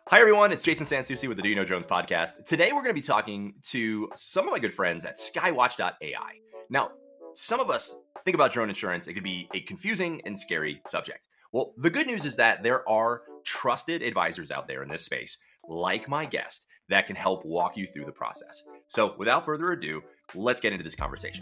Hi, everyone. It's Jason Sansucci with the Do You Know Drones podcast. Today, we're going to be talking to some of my good friends at Skywatch.ai. Now, some of us think about drone insurance. It could be a confusing and scary subject. Well, the good news is that there are trusted advisors out there in this space, like my guest, that can help walk you through the process. So without further ado, let's get into this conversation.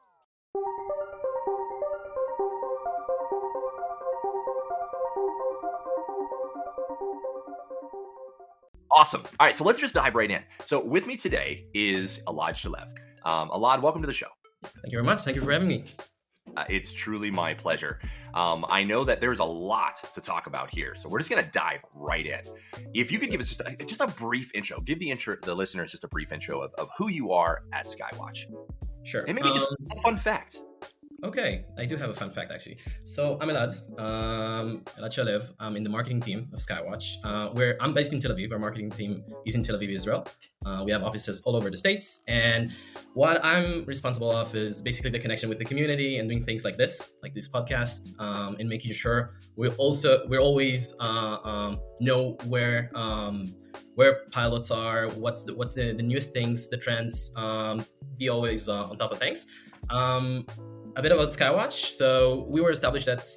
Awesome. All right, so let's just dive right in. So with me today is Elad Shalev. Elad, welcome to the show. Thank you very much. Thank you for having me. It's truly my pleasure. I know that there's a lot to talk about here, so we're just going to dive right in. If you could give us just a brief intro, give the listeners just a brief intro of who you are at Skywatch. Sure. And maybe just a fun fact. Okay, I do have a fun fact actually. So I'm Elad Shalev. I'm in the marketing team of Skywatch. Where I'm based in Tel Aviv. Our marketing team is in Tel Aviv, Israel. We have offices all over the States, and what I'm responsible of is basically the connection with the community and doing things like this podcast, and making sure we always know where pilots are, what's the newest things, the trends, be always on top of things. A bit about Skywatch. So we were established at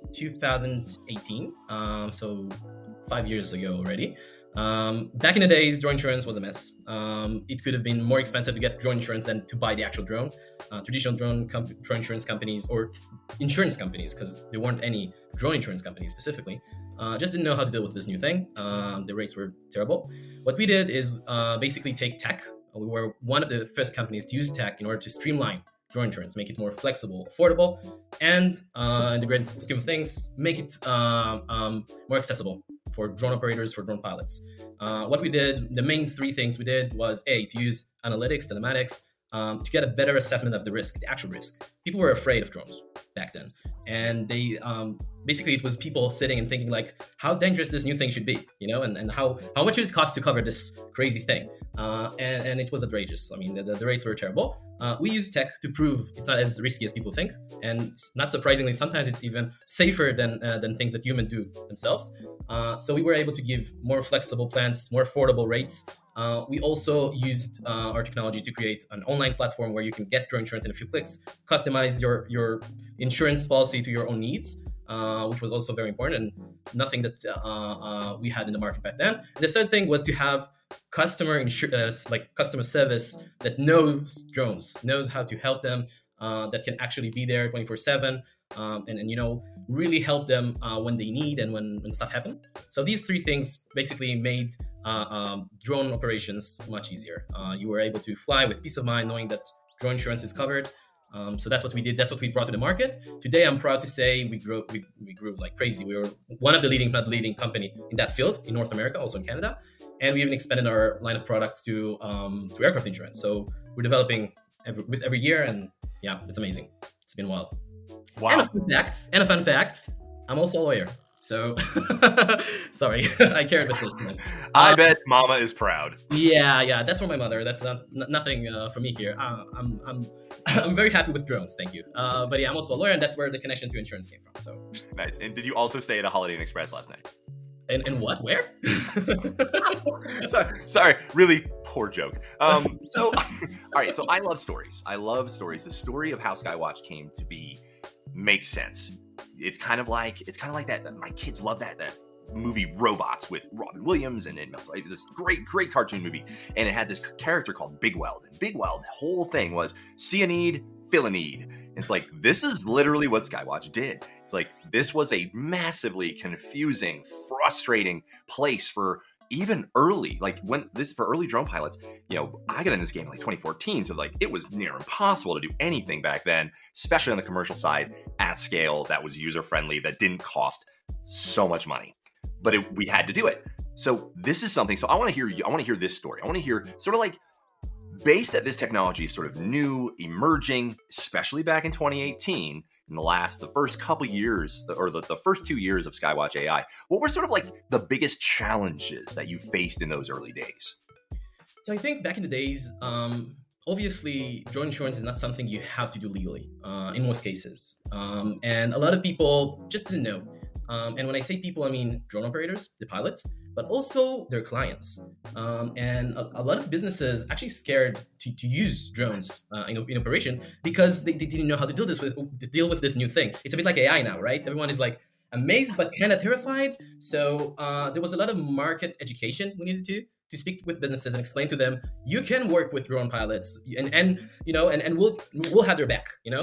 2018, so 5 years ago already. Back in the days, drone insurance was a mess. It could have been more expensive to get drone insurance than to buy the actual drone. Traditional drone insurance companies or insurance companies, because there weren't any drone insurance companies specifically, just didn't know how to deal with this new thing. The rates were terrible. What we did is basically take tech. We were one of the first companies to use tech in order to streamline drone insurance, make it more flexible, affordable, and in the grand scheme of things, make it more accessible for drone operators, for drone pilots. What we did, the main three things we did was to use analytics, telematics, to get a better assessment of the risk, the actual risk. People were afraid of drones back then. And they basically, it was people sitting and thinking like how dangerous this new thing should be, and how much should it cost to cover this crazy thing? And it was outrageous. I mean, the rates were terrible. We use tech to prove it's not as risky as people think. And not surprisingly, sometimes it's even safer than things that humans do themselves. So we were able to give more flexible plans, more affordable rates. We also used our technology to create an online platform where you can get drone insurance in a few clicks, customize your insurance policy to your own needs, which was also very important and nothing that we had in the market back then. And the third thing was to have customer service that knows drones, knows how to help them, that can actually be there 24/7. And really help them when they need and when stuff happens. So these three things basically made drone operations much easier. You were able to fly with peace of mind knowing that drone insurance is covered. So that's what we did. That's what we brought to the market. Today, I'm proud to say we grew like crazy. We were one of the leading, if not the leading company in that field in North America, also in Canada. And we even expanded our line of products to aircraft insurance. So we're developing every year, and yeah, it's amazing. It's been wild. Wow. And a fun fact, I'm also a lawyer. So, sorry, I carried with this one. I bet Mama is proud. Yeah, that's for my mother. That's nothing for me here. I'm very happy with drones, thank you. But yeah, I'm also a lawyer, and that's where the connection to insurance came from. So nice. And did you also stay at a Holiday Inn Express last night? And what? Where? Sorry, really poor joke. All right. So I love stories. The story of how Skywatch came to be makes sense. It's kind of like that. My kids love that movie Robots with Robin Williams and this great cartoon movie. And it had this character called Big Weld. And Big Weld, the whole thing was see a need, fill a need. And it's like, this is literally what Skywatch did. It's like, this was a massively confusing, frustrating place for even early, for early drone pilots. I got in this game in 2014, so it was near impossible to do anything back then, especially on the commercial side at scale that was user friendly, that didn't cost so much money, but we had to do it. So this is something. So I want to hear this story. I want to hear sort of based that this technology is sort of new, emerging, especially back in 2018. In the first couple years, or the first 2 years of Skywatch AI, what were sort of the biggest challenges that you faced in those early days? So I think back in the days, obviously drone insurance is not something you have to do legally in most cases. And a lot of people just didn't know. And when I say people, I mean drone operators, the pilots, but also their clients. And a lot of businesses actually scared to use drones in operations because they didn't know how to deal with this new thing. It's a bit like AI now, right? Everyone is like amazed but kind of terrified. So there was a lot of market education we needed to speak with businesses and explain to them, you can work with drone pilots, and we'll have their back,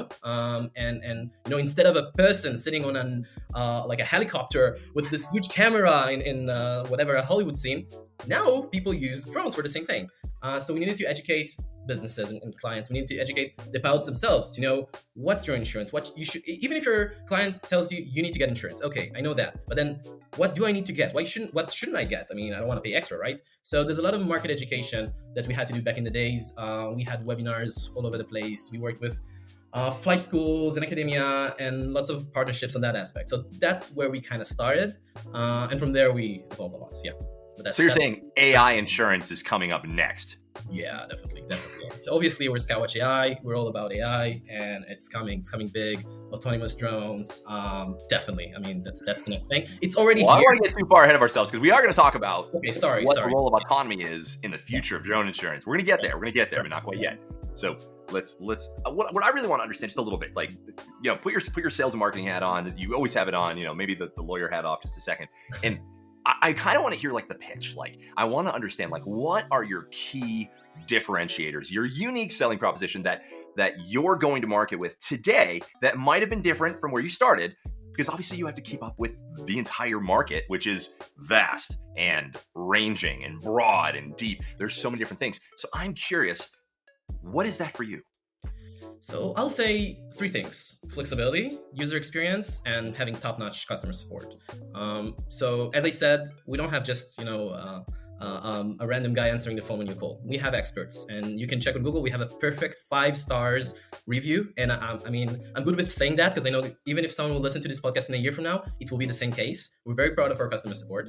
and instead of a person sitting on like a helicopter with this huge camera in whatever a Hollywood scene, now people use drones for the same thing. So we needed to educate businesses and clients. We need to educate the pilots themselves to know what's drone insurance, what you should, even if your client tells you you need to get insurance. Okay, I know that, but then what do I need to get? What shouldn't I get? I mean, I don't want to pay extra, right? So there's a lot of market education that we had to do back in the days. We had webinars all over the place. We worked with flight schools and academia and lots of partnerships on that aspect. So that's where we kind of started. And from there, we evolved a lot. Yeah. So you're saying AI insurance is coming up next? Yeah, definitely. So obviously, we're Skywatch AI. We're all about AI, and it's coming big. Autonomous drones, definitely. I mean, that's the next thing. It's already here. I don't want to get too far ahead of ourselves because we are going to talk about what the role of autonomy is in the future of drone insurance. We're going to get there. But not quite yet. So let's. What I really want to understand just a little bit, like, put your sales and marketing hat on. You always have it on. Maybe the lawyer hat off just a second. And I kind of want to hear like the pitch. Like, I want to understand, like, what are your key differentiators, your unique selling proposition that you're going to market with today that might have been different from where you started, because obviously you have to keep up with the entire market, which is vast and ranging and broad and deep. There's so many different things. So I'm curious, what is that for you? So I'll say three things: flexibility, user experience, and having top-notch customer support. So as I said, we don't have just a random guy answering the phone when you call. We have experts, and you can check on Google. We have a perfect 5 stars review, and I'm good with saying that because I know even if someone will listen to this podcast in a year from now, it will be the same case. We're very proud of our customer support,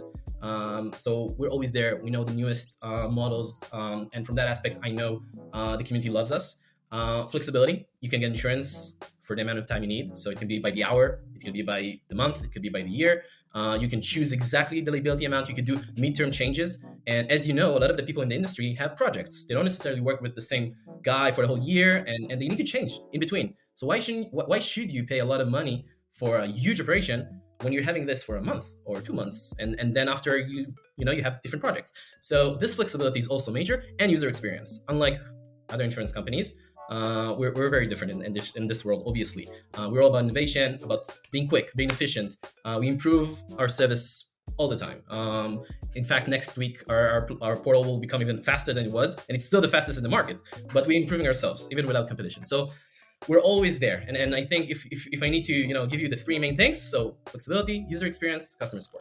so we're always there. We know the newest models, and from that aspect, I know the community loves us. Flexibility, you can get insurance for the amount of time you need. So it can be by the hour, it can be by the month, it could be by the year. You can choose exactly the liability amount. You could do midterm changes. And as you know, a lot of the people in the industry have projects. They don't necessarily work with the same guy for the whole year, and they need to change in between. So why should you pay a lot of money for a huge operation when you're having this for a month or 2 months, and then after you have different projects? So this flexibility is also major, and user experience. Unlike other insurance companies, we're very different in this world. Obviously, we're all about innovation, about being quick, being efficient. We improve our service all the time. In fact, next week our portal will become even faster than it was, and it's still the fastest in the market. But we're improving ourselves even without competition. So we're always there. And I think if I need to give you the 3 main things: so flexibility, user experience, customer support.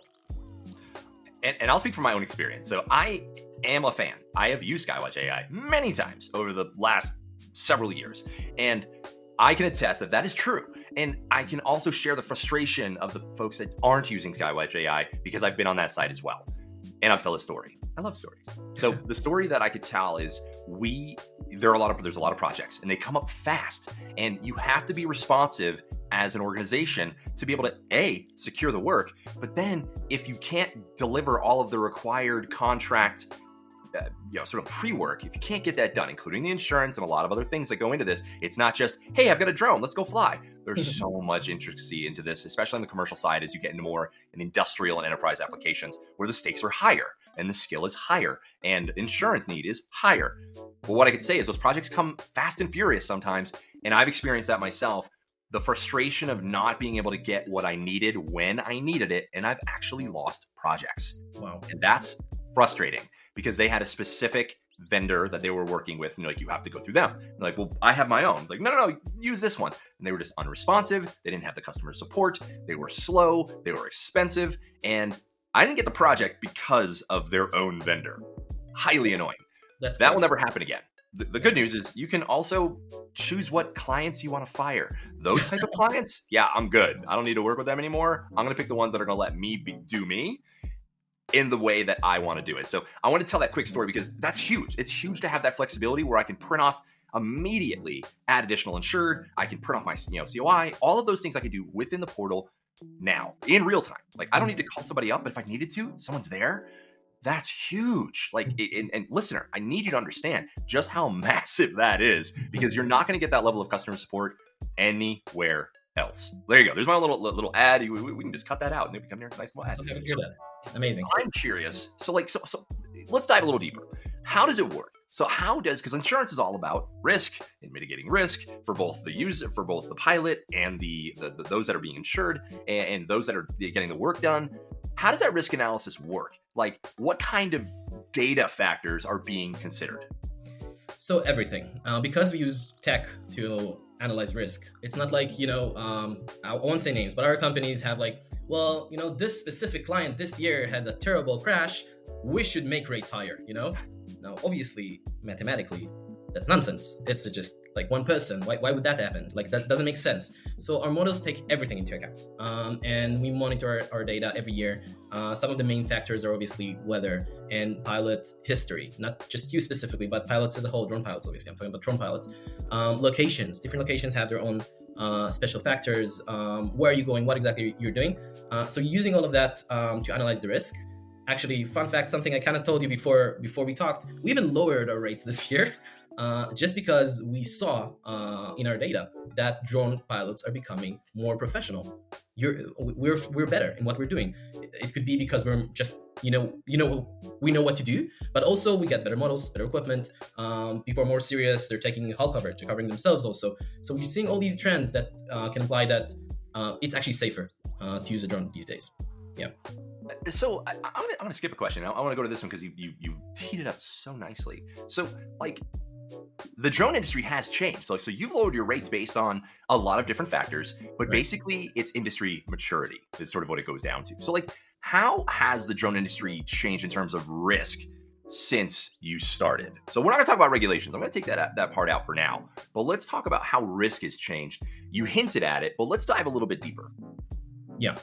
And I'll speak from my own experience. So I am a fan. I have used Skywatch AI many times over the last several years, and I can attest that is true. And I can also share the frustration of the folks that aren't using Skywatch AI because I've been on that side as well. And I'll tell a story. I love stories. So the story that I could tell is there's a lot of projects, and they come up fast, and you have to be responsive as an organization to be able to secure the work. But then if you can't deliver all of the required contract sort of pre-work, if you can't get that done, including the insurance and a lot of other things that go into this, it's not just, hey, I've got a drone, let's go fly. There's so much intricacy into this, especially on the commercial side, as you get into more in industrial and enterprise applications where the stakes are higher and the skill is higher and insurance need is higher. But what I could say is those projects come fast and furious sometimes, and I've experienced that myself. The frustration of not being able to get what I needed when I needed it, and I've actually lost projects. Wow. And that's frustrating, because they had a specific vendor that they were working with, and like, you have to go through them. And like, well, I have my own. It's like, no, use this one. And they were just unresponsive. They didn't have the customer support. They were slow. They were expensive. And I didn't get the project because of their own vendor. Highly annoying. That will never happen again. The good news is you can also choose what clients you want to fire. Those type of clients, yeah, I'm good. I don't need to work with them anymore. I'm going to pick the ones that are going to let me do me in the way that I want to do it. So I want to tell that quick story because that's huge. It's huge to have that flexibility where I can print off immediately, add additional insured. I can print off my COI. All of those things I can do within the portal now in real time. Like, I don't need to call somebody up, but if I needed to, someone's there. That's huge. Like, and listener, I need you to understand just how massive that is, because you're not going to get that level of customer support anywhere else. There you go. There's my little ad. We can just cut that out and it become a nice little ad. Amazing. I'm curious. So let's dive a little deeper. How does it work? So because insurance is all about risk and mitigating risk for both the user, for both the pilot and the those that are being insured and those that are getting the work done. How does that risk analysis work? Like, what kind of data factors are being considered? So everything, because we use tech to analyze risk. It's not like, I won't say names, but our companies have like, well, this specific client this year had a terrible crash. We should make rates higher, Now, obviously, mathematically, that's nonsense. It's just like one person. Why would that happen? Like, that doesn't make sense. So our models take everything into account, and we monitor our data every year. Some of the main factors are obviously weather and pilot history, not just you specifically, but pilots as a whole, drone pilots, obviously. I'm talking about drone pilots. Locations, different locations have their own special factors. Where are you going? What exactly you're doing? So using all of that to analyze the risk. Actually, fun fact, something I kind of told you before we talked, we even lowered our rates this year. Just because we saw in our data that drone pilots are becoming more professional. We're better in what we're doing. It could be because we're just we know what to do, but also we get better models, better equipment. People are more serious. They're taking hull coverage, they're covering themselves also. So we're seeing all these trends that can imply that it's actually safer to use a drone these days. Yeah. So I'm gonna skip a question. I want to go to this one because you teed it up so nicely. So like, the drone industry has changed. So you've lowered your rates based on a lot of different factors, but basically it's industry maturity is sort of what it goes down to. So like, how has the drone industry changed in terms of risk since you started? So we're not gonna talk about regulations. I'm gonna take that part out for now, but let's talk about how risk has changed. You hinted at it, but let's dive a little bit deeper. Yeah.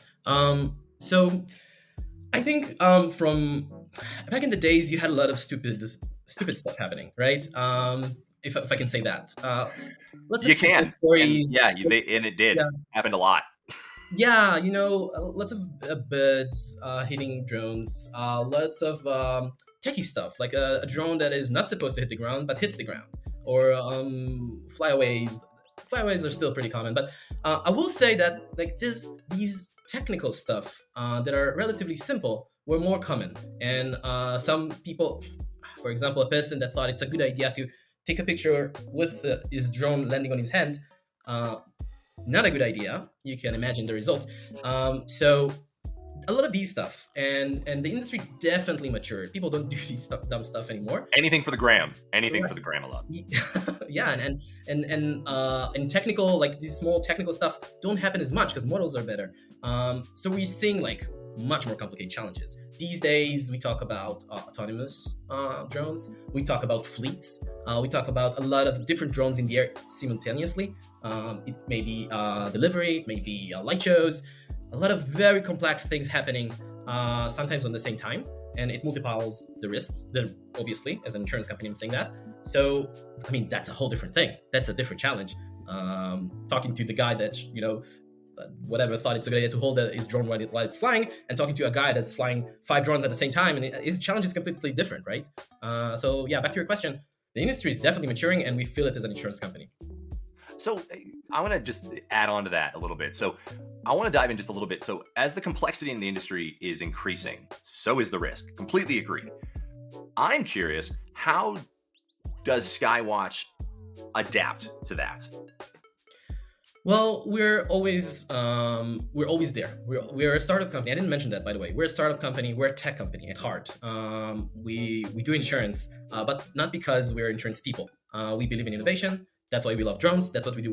So I think from back in the days, you had a lot of stupid stuff happening, right? If I can say that. You can. Stories. And it did. Yeah. Happened a lot. Yeah, lots of birds hitting drones, lots of techie stuff, like a drone that is not supposed to hit the ground but hits the ground, or flyaways. Flyaways are still pretty common, but I will say that like these technical stuff that are relatively simple were more common, and some people, for example, a person that thought it's a good idea to take a picture with his drone landing on his hand, not a good idea. You can imagine the result. So a lot of these stuff, and the industry definitely matured. People don't do these dumb stuff anymore. Anything for the gram. Anything for the gram a lot. Yeah, and technical, like these small technical stuff don't happen as much because models are better. So we're seeing like much more complicated challenges. These days, we talk about autonomous drones. We talk about fleets. We talk about a lot of different drones in the air simultaneously. It may be delivery, it may be light shows. A lot of very complex things happening sometimes on the same time, and it multiplies the risks. Obviously, as an insurance company, I'm saying that. So, I mean, that's a whole different thing. That's a different challenge. Talking to the guy that whatever thought it's a good idea to hold his drone while it's flying, and talking to a guy that's flying 5 drones at the same time, and his challenge is completely different, right? So yeah, back to your question. The industry is definitely maturing, and we feel it as an insurance company. So I want to just add on to that a little bit. So I want to dive in just a little bit. So as the complexity in the industry is increasing, so is the risk. Completely agreed. I'm curious, how does Skywatch adapt to that? Well, we're always there. We're a startup company. I didn't mention that, by the way. We're a startup company. We're a tech company at heart. We do insurance, but not because we're insurance people. We believe in innovation. That's why we love drones. That's what we do.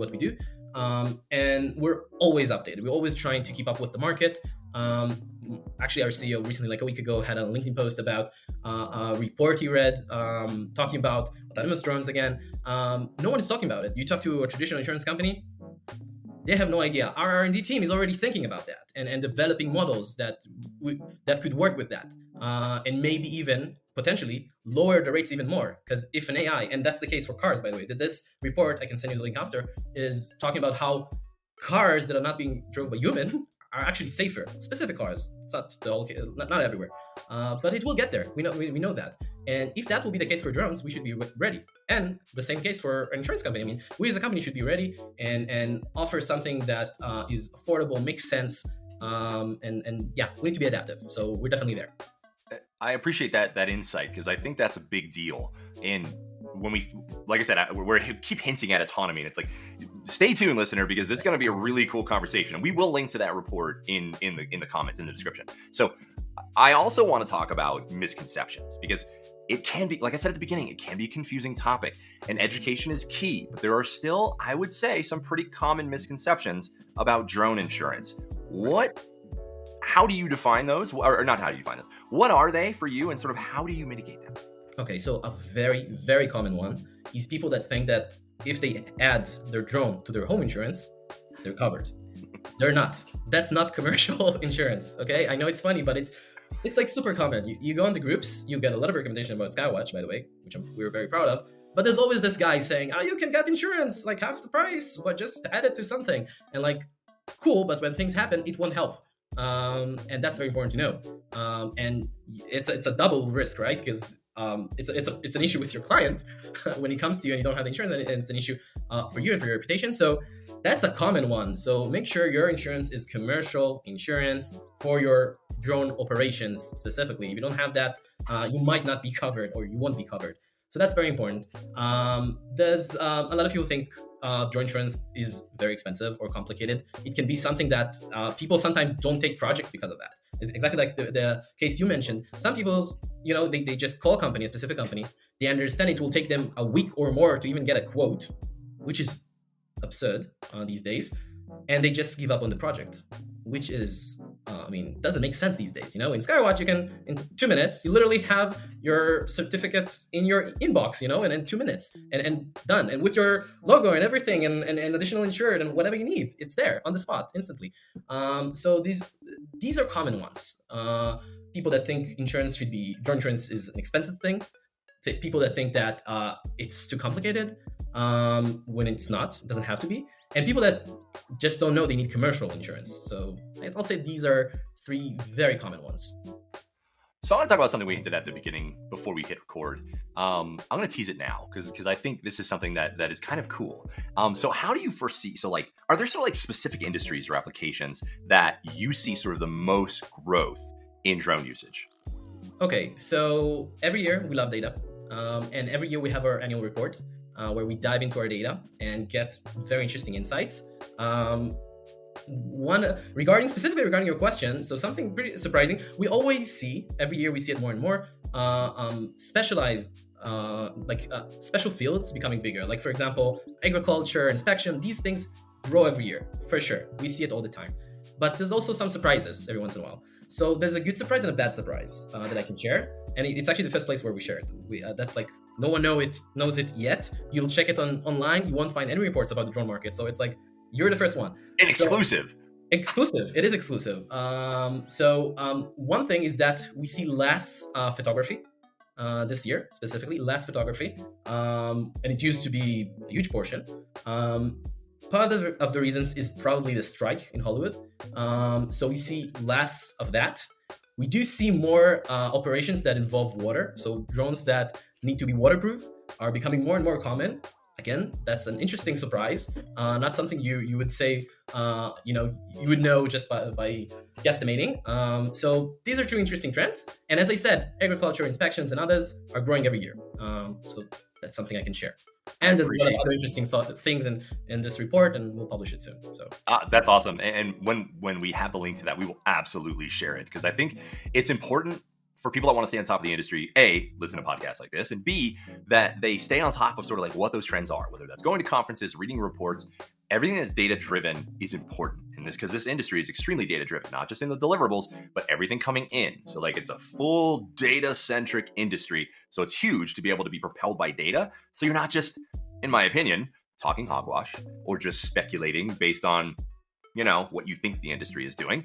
And we're always updated. We're always trying to keep up with the market. Actually, our CEO recently, like a week ago, had a LinkedIn post about a report he read talking about autonomous drones again. No one is talking about it. You talk to a traditional insurance company, they have no idea. Our R&D team is already thinking about that and developing models that could work with that, and maybe even potentially lower the rates even more. Because if an AI, and that's the case for cars, by the way, that this report, I can send you the link after, is talking about how cars that are not being drove by human are actually safer. Specific cars, it's not the whole, not everywhere, but it will get there. We know that. And if that will be the case for drones, we should be ready. And the same case for an insurance company. I mean, we as a company should be ready and offer something that is affordable, makes sense, and yeah, we need to be adaptive. So we're definitely there. I appreciate that insight, because I think that's a big deal. And when we, like I said, we keep hinting at autonomy, and it's like, stay tuned, listener, because it's going to be a really cool conversation, and we will link to that report in the comments, in the description. So I also want to talk about misconceptions, because it can be, like I said at the beginning, it can be a confusing topic, and education is key, but there are still, I would say, some pretty common misconceptions about drone insurance. How do you define those? Or not how do you define those? What are they for you, and sort of how do you mitigate them? Okay, so a very, very common one is people that think that if they add their drone to their home insurance, they're covered. They're not. That's not commercial insurance, okay? I know it's funny, but it's like super common. You go on the groups, you get a lot of recommendation about Skywatch, by the way, which we're very proud of. But there's always this guy saying, you can get insurance, like half the price, but just add it to something. And like, cool, but when things happen, it won't help. And that's very important to know. And it's a double risk, right? Because it's an issue with your client when he comes to you and you don't have the insurance, and it's an issue for you and for your reputation. So that's a common one. So make sure your insurance is commercial insurance for your drone operations specifically. If you don't have that, you might not be covered, or you won't be covered. So that's very important. There's a lot of people think drone insurance is very expensive or complicated. It can be something that people sometimes don't take projects because of that. It's exactly like the case you mentioned. Some people, they just call a specific company. They understand it will take them a week or more to even get a quote, which is absurd these days. And they just give up on the project, which is, doesn't make sense these days. In Skywatch, you can, in 2 minutes, you literally have your certificate in your inbox, and in 2 minutes and done. And with your logo and everything and additional insured and whatever you need, it's there on the spot instantly. So these are common ones. People that think drone insurance is an expensive thing. People that think that it's too complicated when it's not. It doesn't have to be. And people that just don't know they need commercial insurance. So I'll say these are 3 very common ones. So I want to talk about something we hinted at the beginning before we hit record. I'm going to tease it now because I think this is something that is kind of cool. So how do you foresee, are there sort of like specific industries or applications that you see sort of the most growth in drone usage? Okay, so every year we love data. And every year we have our annual report where we dive into our data and get very interesting insights. Specifically regarding your question, so something pretty surprising, we always see, every year we see it more and more, specialized, special fields becoming bigger. Like, for example, agriculture, inspection, these things grow every year, for sure. We see it all the time. But there's also some surprises every once in a while. So there's a good surprise and a bad surprise that I can share. And it's actually the first place where we share it. That's like, no one knows it yet. You'll check it online. You won't find any reports about the drone market. So it's like, you're the first one. And exclusive. Exclusive. It is exclusive. One thing is that we see less photography this year, specifically less photography. And it used to be a huge portion. Part of the reasons is probably the strike in Hollywood. So we see less of that. We do see more operations that involve water. So drones that need to be waterproof are becoming more and more common. Again, that's an interesting surprise. Not something you would say, you would know just by guesstimating. So these are 2 interesting trends. And as I said, agriculture, inspections, and others are growing every year. So that's something I can share. And there's a lot of other interesting things in this report, and we'll publish it soon. So that's awesome. And when we have the link to that, we will absolutely share it, because I think it's important for people that want to stay on top of the industry, A, listen to podcasts like this, and B, that they stay on top of sort of like what those trends are, whether that's going to conferences, reading reports. Everything that's data-driven is important in this, because this industry is extremely data-driven, not just in the deliverables, but everything coming in. So like, it's a full data-centric industry. So it's huge to be able to be propelled by data. So you're not just, in my opinion, talking hogwash or just speculating based on, what you think the industry is doing.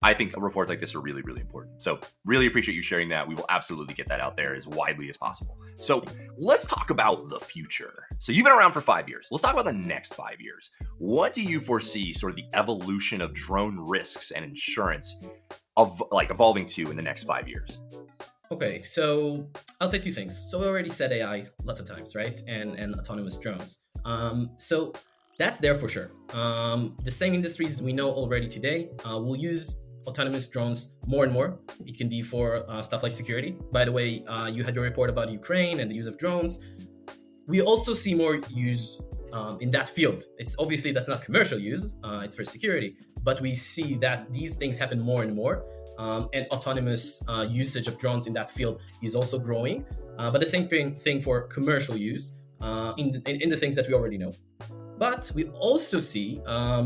I think reports like this are really, really important. So really appreciate you sharing that. We will absolutely get that out there as widely as possible. So let's talk about the future. So you've been around for 5 years. Let's talk about the next 5 years. What do you foresee sort of the evolution of drone risks and insurance of like evolving to in the next 5 years? Okay, so I'll say two things. So we already said AI lots of times, right? And autonomous drones. So that's there for sure. The same industries we know already today will use autonomous drones more and more. It can be for stuff like security. By the way, you had your report about Ukraine and the use of drones. We also see more use in that field. It's obviously that's not commercial use, it's for security, but we see that these things happen more and more. And autonomous usage of drones in that field is also growing. But the same thing for commercial use in the things that we already know. But we also see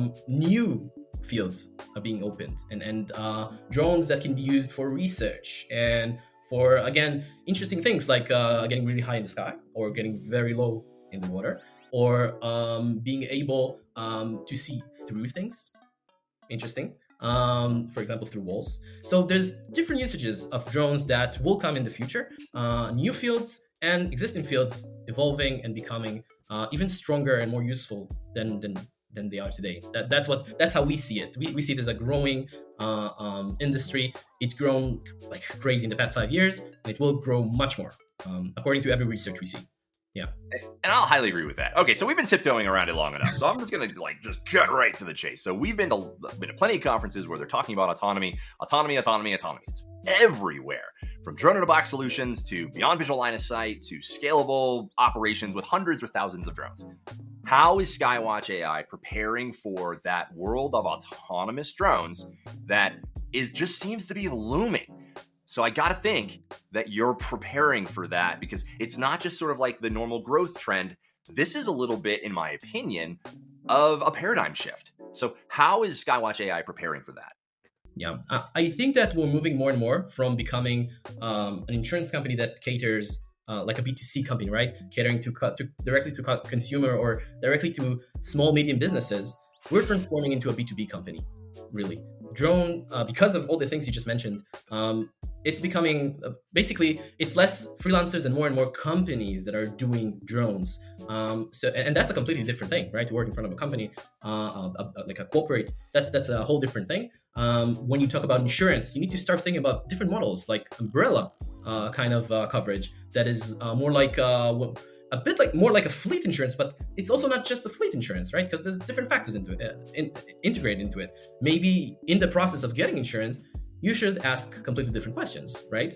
new fields are being opened and drones that can be used for research and for, again, interesting things like getting really high in the sky or getting very low in the water or being able to see through things. Interesting. For example, through walls. So there's different usages of drones that will come in the future, new fields and existing fields evolving and becoming even stronger and more useful than they are today. That's how we see it. We see it as a growing industry. It's grown like crazy in the past 5 years, and it will grow much more, according to every research we see. Yeah. And I'll highly agree with that. Okay, so we've been tiptoeing around it long enough. So I'm just going to just cut right to the chase. So we've been to plenty of conferences where they're talking about autonomy. It's everywhere, from drone-in-a-box solutions to beyond visual line of sight to scalable operations with hundreds or thousands of drones. How is Skywatch AI preparing for that world of autonomous drones that just seems to be looming? So I got to think that you're preparing for that, because it's not just sort of like the normal growth trend. This is a little bit, in my opinion, of a paradigm shift. So how is Skywatch AI preparing for that? Yeah, I think that we're moving more and more from becoming an insurance company that caters like a B2C company, right? Catering directly to consumer or directly to small, medium businesses. We're transforming into a B2B company, really. Drone, because of all the things you just mentioned, it's becoming basically it's less freelancers and more companies that are doing drones. And that's a completely different thing, right? To work in front of a company, like a corporate, that's a whole different thing. When you talk about insurance, you need to start thinking about different models, like umbrella kind of coverage that is more like a bit like more like a fleet insurance, but it's also not just a fleet insurance, right? Because there's different factors into it, integrated into it. Maybe in the process of getting insurance, you should ask completely different questions, right?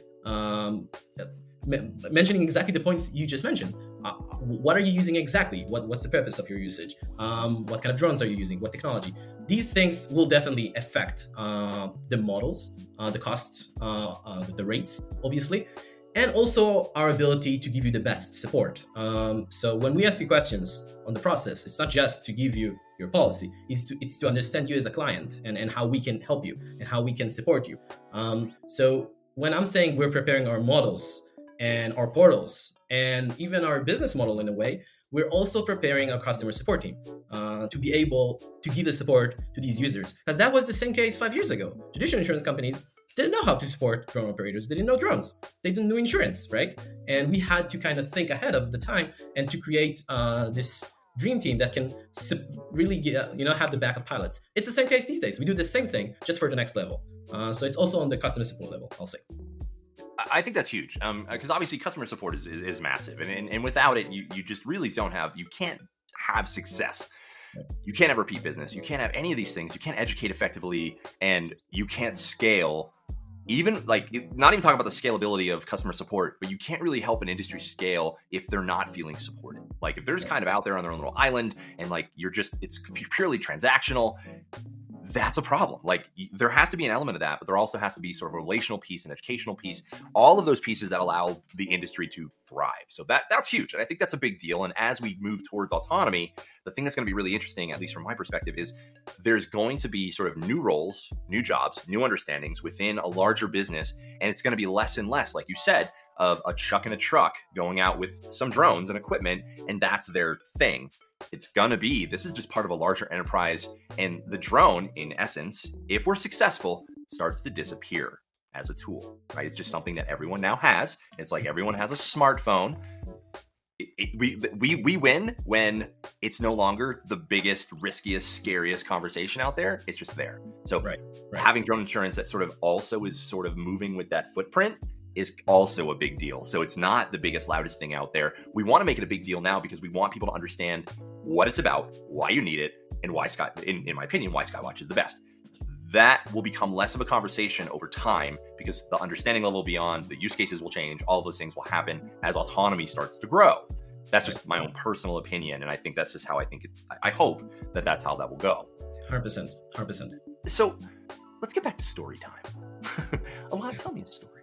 Mentioning exactly the points you just mentioned. What are you using exactly? What's the purpose of your usage? What kind of drones are you using? What technology? These things will definitely affect the models, the costs, the rates, obviously, and also our ability to give you the best support. So when we ask you questions on the process, it's not just to give you your policy, it's to understand you as a client and how we can help you and how we can support you. So when I'm saying we're preparing our models and our portals and even our business model in a way, we're also preparing our customer support team to be able to give the support to these users. Because that was the same case 5 years ago. Traditional insurance companies didn't know how to support drone operators. They didn't know drones. They didn't know insurance, right? And we had to kind of think ahead of the time and to create this dream team that can really have the back of pilots. It's the same case these days. We do the same thing, just for the next level. So it's also on the customer support level, I'll say. I think that's huge, because obviously customer support is massive, and without it, you just really you can't have success. You can't have repeat business. You can't have any of these things. You can't educate effectively, and you can't scale. Even not even talking about the scalability of customer support, but you can't really help an industry scale if they're not feeling supported. Like if they're just kind of out there on their own little island and it's purely transactional, that's a problem. Like there has to be an element of that, but there also has to be sort of a relational piece, an educational piece, all of those pieces that allow the industry to thrive. So that's huge. And I think that's a big deal. And as we move towards autonomy, the thing that's going to be really interesting, at least from my perspective, is there's going to be sort of new roles, new jobs, new understandings within a larger business. And it's going to be less and less, like you said, of a chuck in a truck going out with some drones and equipment, and that's their thing. It's gonna be, this is just part of a larger enterprise, and the drone, in essence, if we're successful, starts to disappear as a tool, right? It's just something that everyone now has. It's like everyone has a smartphone. We win when it's no longer the biggest, riskiest, scariest conversation out there. It's just there. So having drone insurance that sort of also is sort of moving with that footprint is also a big deal. So it's not the biggest, loudest thing out there. We want to make it a big deal now because we want people to understand what it's about, why you need it, and why in my opinion, why Skywatch is the best. That will become less of a conversation over time because the understanding level beyond, the use cases will change. All of those things will happen as autonomy starts to grow. That's just my own personal opinion. And I think that's just how I think I hope that that's how that will go. 100%. 100%. So let's get back to story time. Alon, tell me a story.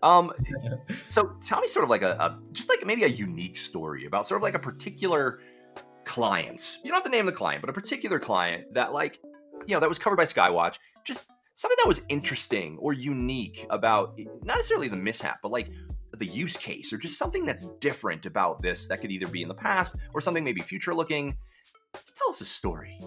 So tell me sort of like just like maybe a unique story about sort of like a particular client. You don't have to name the client, but a particular client that that was covered by Skywatch. Just something that was interesting or unique about not necessarily the mishap, but like the use case or just something that's different about this that could either be in the past or something maybe future looking. Tell us a story.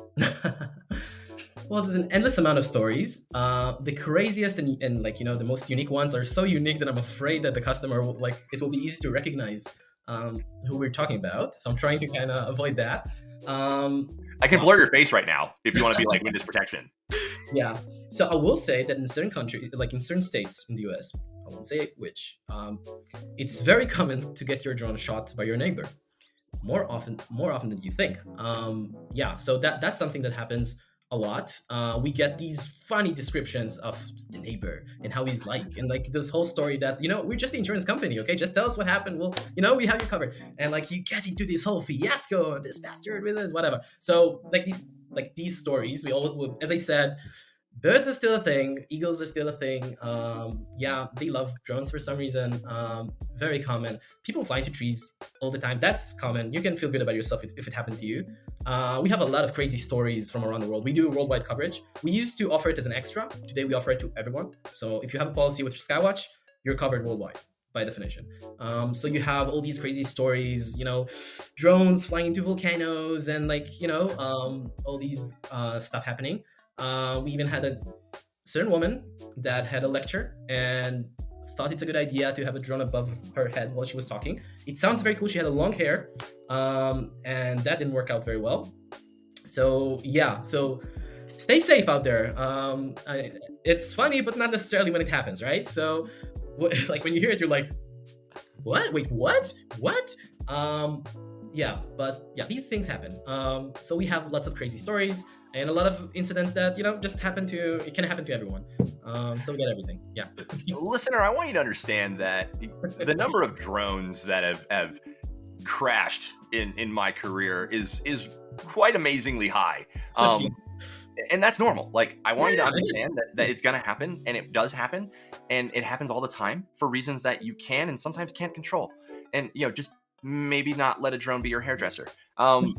Well, there's an endless amount of stories. The craziest and the most unique ones are so unique that I'm afraid that the customer it will be easy to recognize who we're talking about. So I'm trying to kind of avoid that. I can blur your face right now if you want to be like witness protection. Yeah. So I will say that in certain countries, like in certain states in the US, I won't say which, it's very common to get your drone shot by your neighbor. More often than you think. So that's something that happens a lot. We get these funny descriptions of the neighbor and how he's like, and like this whole story that, we're just the insurance company, okay? Just tell us what happened. We'll, we have you covered. And like you get into this whole fiasco, this bastard with us, whatever. So these stories, as I said, birds are still a thing. Eagles are still a thing. They love drones for some reason. Very common. People fly into trees all the time. That's common. You can feel good about yourself if it happened to you. We have a lot of crazy stories from around the world. We do worldwide coverage. We used to offer it as an extra. Today, we offer it to everyone. So if you have a policy with Skywatch, you're covered worldwide by definition. So you have all these crazy stories, drones flying into volcanoes and all these stuff happening. We even had a certain woman that had a lecture and thought it's a good idea to have a drone above her head while she was talking. It sounds very cool. She had a long hair, and that didn't work out very well. So stay safe out there. It's funny, but not necessarily when it happens, right? So when you hear it, you're like, what? Wait, what? What? These things happen. So we have lots of crazy stories. And a lot of incidents that, just it can happen to everyone. So we got everything. Yeah. Listener, I want you to understand that the number of drones that have crashed in my career is quite amazingly high. And that's normal. Like, I want you to understand that it's going to happen, and it does happen, and it happens all the time for reasons that you can and sometimes can't control. And, just maybe not let a drone be your hairdresser. There's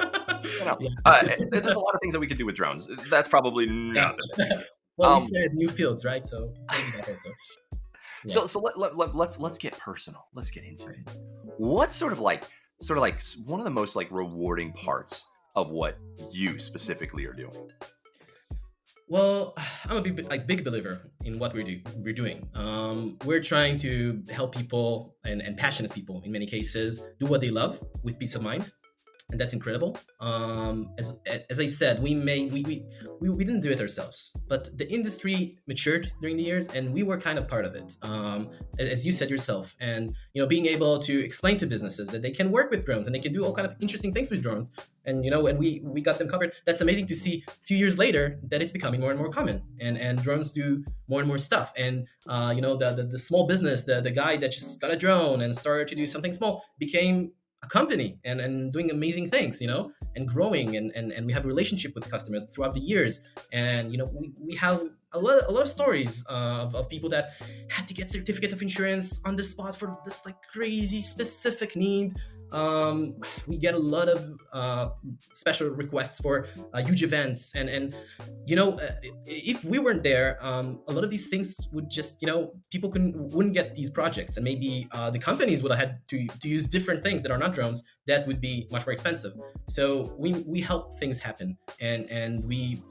a lot of things that we could do with drones. That's probably not the thing. Well, we said new fields, right? So maybe that also. Yeah. So let's get personal. Let's get into it. What's sort of like one of the most rewarding parts of what you specifically are doing? Well, I'm a big believer in what we're doing. We're trying to help people and passionate people in many cases do what they love with peace of mind. And that's incredible. As I said, we didn't do it ourselves, but the industry matured during the years, and we were kind of part of it. As you said yourself, and being able to explain to businesses that they can work with drones and they can do all kind of interesting things with drones, and and we got them covered. That's amazing to see. A few years later, that it's becoming more and more common, and drones do more and more stuff. And the small business, the guy that just got a drone and started to do something small became a company and doing amazing things, and growing, and we have a relationship with the customers throughout the years. And we have a lot of stories of people that had to get certificate of insurance on the spot for this crazy specific need. We get a lot of special requests for huge events, and if we weren't there, a lot of these things would just people wouldn't get these projects, and maybe the companies would have had to use different things that are not drones that would be much more expensive. So we help things happen, and we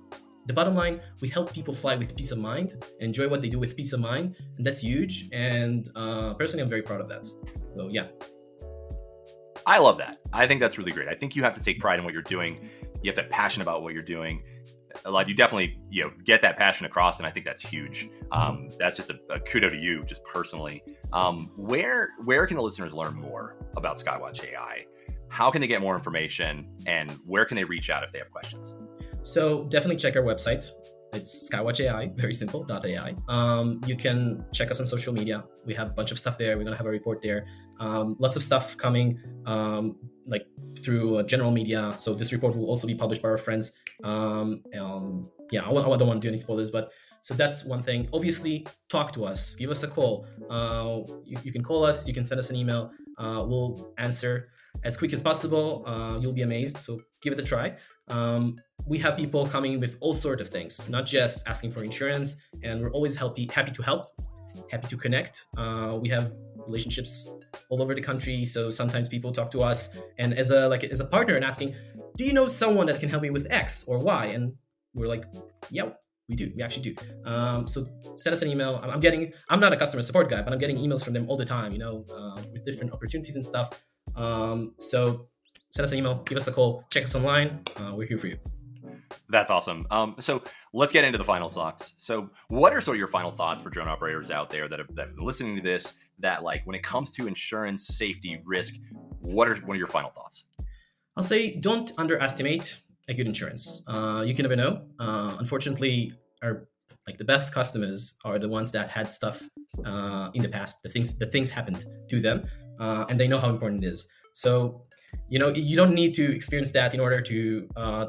the bottom line, we help people fly with peace of mind and enjoy what they do with peace of mind. And that's huge. And personally, I'm very proud of that. So yeah. I love that. I think that's really great. I think you have to take pride in what you're doing. You have to be passionate about what you're doing. Elad, you definitely get that passion across, and I think that's huge. That's just a kudo to you, just personally. Where can the listeners learn more about Skywatch AI? How can they get more information, and where can they reach out if they have questions? So definitely check our website. It's Skywatch AI, very simple, .ai. You can check us on social media. We have a bunch of stuff there. We're going to have a report there. Lots of stuff coming like through general media. So this report will also be published by our friends. I don't want to do any spoilers, but so that's one thing. Obviously, talk to us. Give us a call. You can call us. You can send us an email. We'll answer as quick as possible. You'll be amazed. So give it a try. We have people coming with all sorts of things, not just asking for insurance, and we're always happy to help, happy to connect. We have relationships all over the country, so sometimes people talk to us and as a partner and asking, do you know someone that can help me with X or Y? And we're like, yeah, we do. We actually do. So send us an email. I'm not a customer support guy, but I'm getting emails from them all the time, with different opportunities and stuff. So send us an email, give us a call, check us online. We're here for you. That's awesome. So let's get into the final thoughts. So what are sort of your final thoughts for drone operators out there that are listening to this, that like when it comes to insurance, safety, risk, what are your final thoughts? I'll say don't underestimate a good insurance. You can never know. Unfortunately, the best customers are the ones that had stuff in the past. The things happened to them, and they know how important it is. So you don't need to experience that in order to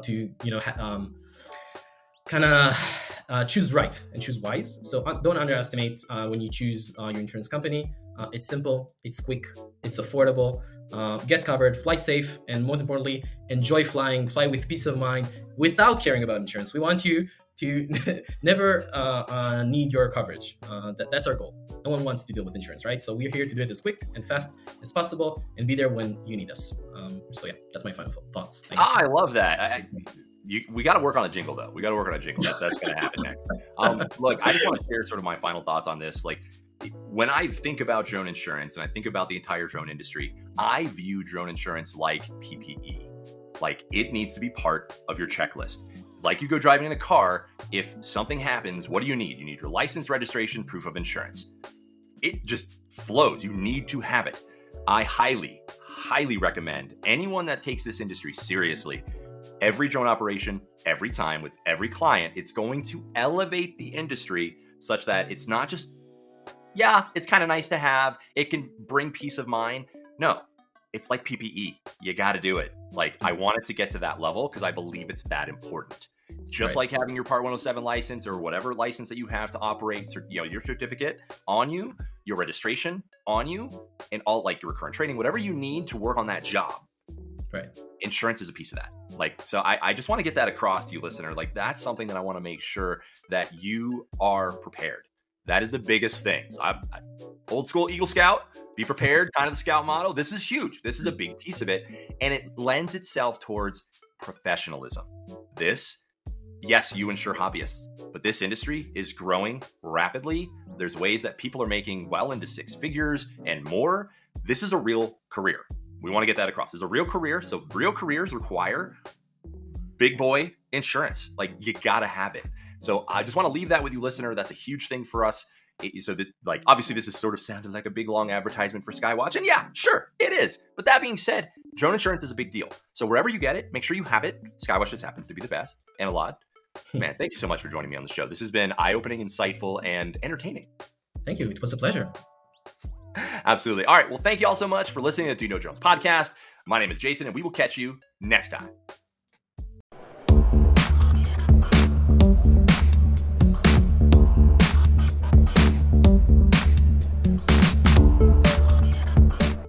choose right and choose wise. So don't underestimate when you choose your insurance company. It's simple, it's quick, it's affordable. Get covered, fly safe, and most importantly, enjoy flying. Fly with peace of mind without caring about insurance. We want you to never need your coverage. That's our goal. No one wants to deal with insurance, right? So we're here to do it as quick and fast as possible and be there when you need us. So yeah, that's my final thoughts. I love that. We got to work on a jingle, though. We got to work on a jingle. That's going to happen next. Look, I just want to share sort of my final thoughts on this. Like, when I think about drone insurance and I think about the entire drone industry, I view drone insurance like PPE. Like, it needs to be part of your checklist. Like you go driving in a car, if something happens, what do you need? You need your license, registration, proof of insurance. It just flows. You need to have it. I highly, highly recommend anyone that takes this industry seriously, every drone operation, every time, with every client, it's going to elevate the industry such that it's not just, it's kind of nice to have. It can bring peace of mind. No, it's like PPE. You got to do it. Like, I want it to get to that level because I believe it's that important. Just like having your Part 107 license or whatever license that you have to operate, your certificate on you, your registration on you, and all like your recurrent training, whatever you need to work on that job. Right. Insurance is a piece of that. Like, so I just want to get that across to you, listener. Like, that's something that I want to make sure that you are prepared. That is the biggest thing. So old school Eagle Scout, be prepared, kind of the Scout motto. This is huge. This is a big piece of it. And it lends itself towards professionalism. Yes, you insure hobbyists, but this industry is growing rapidly. There's ways that people are making well into six figures and more. This is a real career. We want to get that across. It's a real career. So real careers require big boy insurance. Like, you got to have it. So I just want to leave that with you, listener. That's a huge thing for us. So this, like, obviously this is sort of sounded like a big, long advertisement for Skywatch. And yeah, sure, it is. But that being said, drone insurance is a big deal. So wherever you get it, make sure you have it. Skywatch just happens to be the best. And Elad, man, thank you so much for joining me on the show. This has been eye-opening, insightful, and entertaining. Thank you. It was a pleasure. Absolutely. All right. Well, thank you all so much for listening to the Do You Know Drones podcast. My name is Jason, and we will catch you next time.